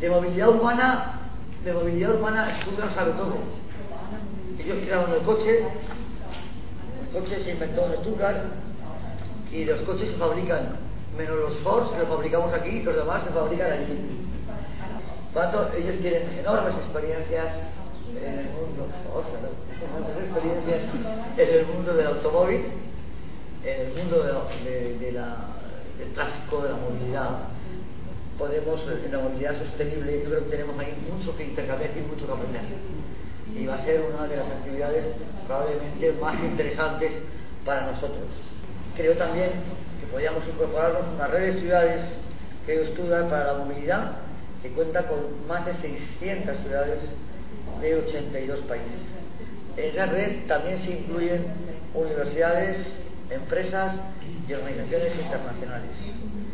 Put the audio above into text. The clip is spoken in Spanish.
de movilidad urbana Stuttgart sabe todo. Ellos crearon el coche se inventó en Stuttgart y los coches se fabrican, menos los Ford que los fabricamos aquí, los demás se fabrican allí. Por lo tanto, ellos tienen enormes experiencias en el mundo, del automóvil, en el mundo del tráfico, de la movilidad. En la movilidad sostenible, yo creo que tenemos ahí mucho que intercambiar y mucho que aprender. Y va a ser una de las actividades probablemente más interesantes para nosotros. Creo también que podríamos incorporarnos a una red de ciudades que estudia para la movilidad, que cuenta con más de 600 ciudades de 82 países. En esa red también se incluyen universidades, empresas y organizaciones internacionales.